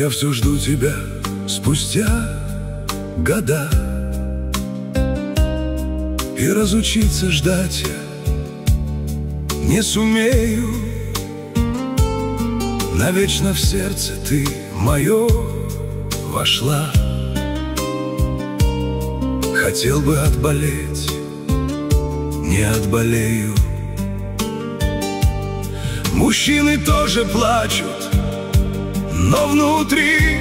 я все жду тебя спустя года, и разучиться ждать я не сумею. Навечно в сердце ты мое вошла. Хотел бы отболеть, не отболею. Мужчины тоже плачут, но внутри,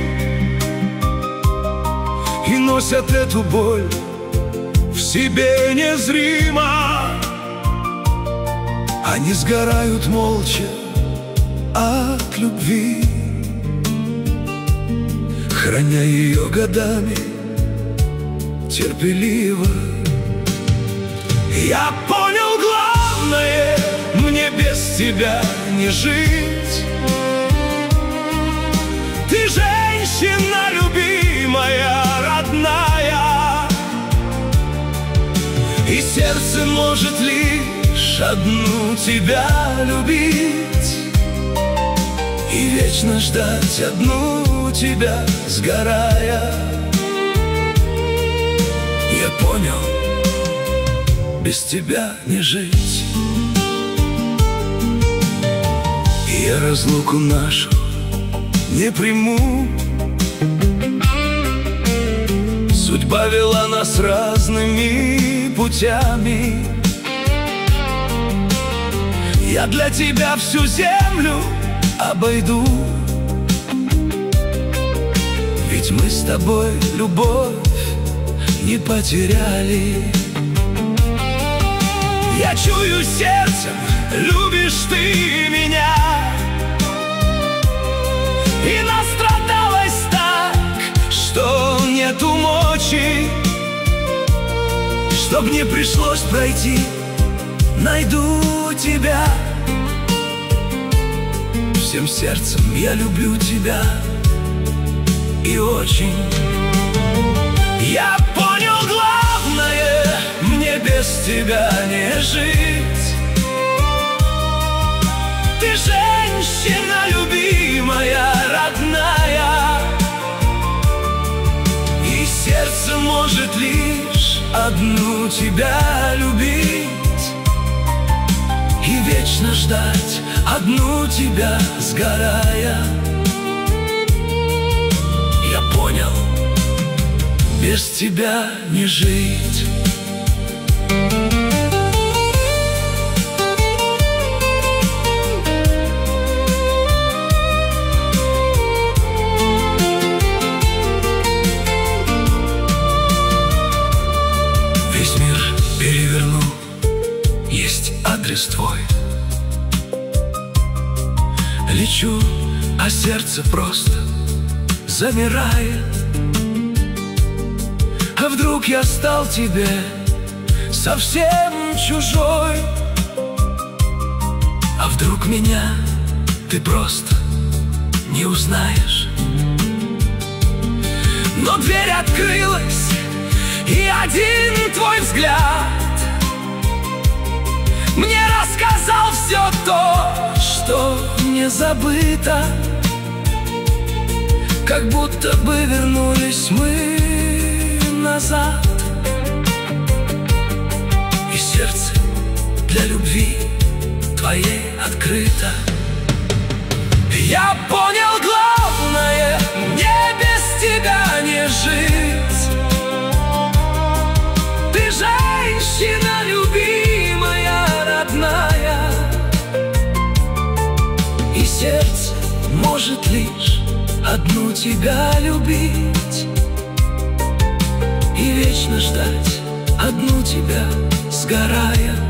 и носят эту боль в себе незримо. Они сгорают молча от любви, храня ее годами терпеливо. Я понял главное, мне без тебя не жить. Ты женщина любимая, родная, и сердце может лишь одну тебя любить, и вечно ждать одну тебя, сгорая. Я понял, без тебя не жить. И я разлуку нашу не приму. Судьба вела нас разными путями. Я для тебя всю землю обойду, ведь мы с тобой любовь не потеряли. Я чую сердцем, любишь ты меня, и настрадалась так, что нету мочи. Чтоб не пришлось пройти, найду тебя. Всем сердцем я люблю тебя, и очень. Я понял главное, мне без тебя не жить. Ты женщина любимая, родная, и сердце может лишь одну тебя любить, и вечно ждать одну тебя, сгорая. Я понял, без тебя не жить. Весь мир перевернул, есть адрес твой. Лечу, а сердце просто замирает. А вдруг я стал тебе совсем чужой? А вдруг меня ты просто не узнаешь? Но дверь открылась, и один твой взгляд мне рассказал все то, что не забыто. Как будто бы вернулись мы назад, и сердце для любви твоей открыто. Я понял главное, мне без тебя не жить. Ты женщина любимая, родная, и сердце может лишь одну тебя любить, и вечно ждать одну тебя, сгорая.